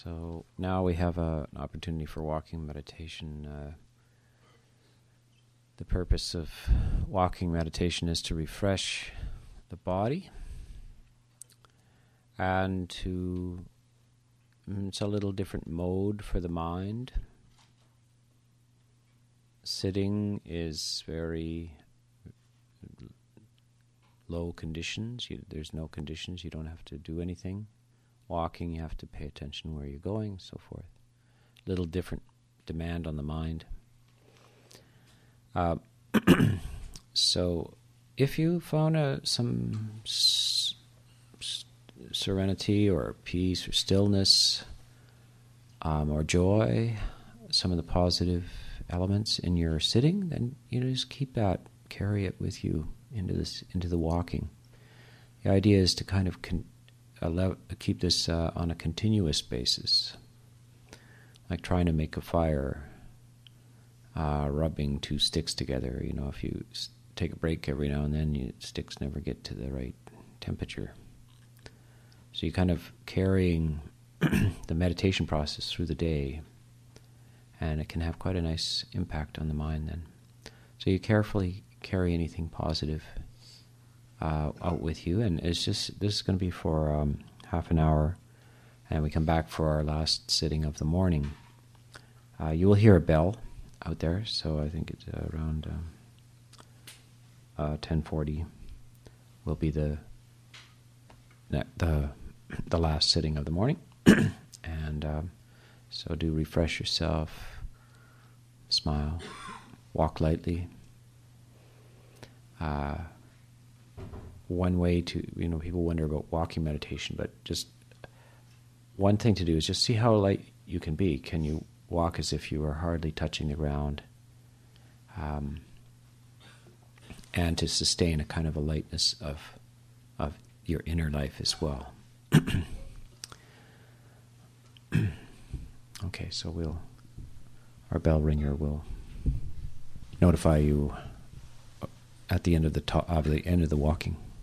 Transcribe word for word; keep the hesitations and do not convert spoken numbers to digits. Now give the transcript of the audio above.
So now we have a, an opportunity for walking meditation. Uh, the purpose of walking meditation is to refresh the body and to, it's a little different mode for the mind. Sitting is very low conditions. You, there's no conditions. You don't have to do anything. Walking, you have to pay attention where you're going, so forth. Little different demand on the mind. Uh, so, if you found a, some s- s- serenity or peace or stillness um, or joy, some of the positive elements in your sitting, then you know, just keep that, carry it with you into this, into the walking. The idea is to kind of con- allow, keep this uh, on a continuous basis, like trying to make a fire, uh, rubbing two sticks together. You know, if you s- take a break every now and then, you, sticks never get to the right temperature. So you're kind of carrying the meditation process through the day, and it can have quite a nice impact on the mind then. So you carefully carry anything positive uh, out with you, and it's just, this is going to be for um, half an hour, and we come back for our last sitting of the morning. Uh, you will hear a bell out there, so I think it's uh, around um, uh, ten forty will be the the the last sitting of the morning, and um, so do refresh yourself, smile, walk lightly. Uh, one way to, you know, people wonder about walking meditation, but just one thing to do is just see how light you can be. Can you walk as if you were hardly touching the ground? Um, and to sustain a kind of a lightness of of your inner life as well. Okay, so we'll, our bell ringer will notify you at the end of the to- of the end of the walking.